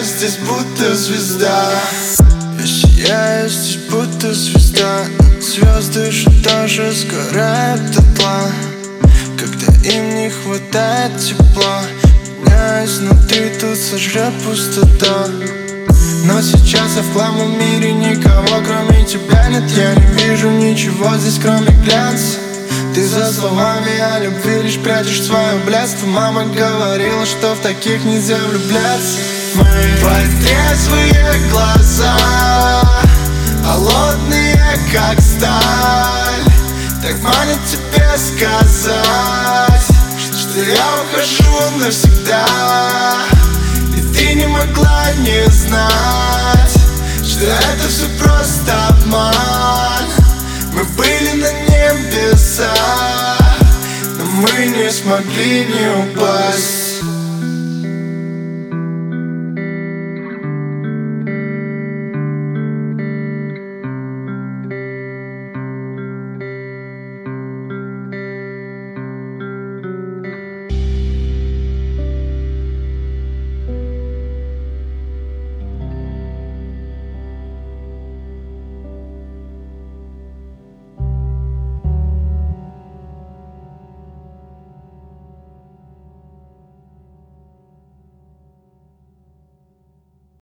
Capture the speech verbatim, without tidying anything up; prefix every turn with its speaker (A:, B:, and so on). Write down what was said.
A: сияю здесь, будто звезда. Я сияю здесь, будто звезда. Звезды же тоже сгорают дотла, когда им не хватает тепла. Меня изнутри тут сожрет пустота. Но сейчас я в хламом мире, никого кроме тебя нет. Я не вижу ничего здесь, кроме глянца. Ты за словами о любви лишь прячешь свое блядство. Мама говорила, что в таких нельзя влюбляться. Твои трезвые глаза, холодные как сталь, так манят тебе сказать, что я ухожу навсегда. И ты не могла не знать, что это все просто обман. Мы были на небесах, но мы не смогли не упасть.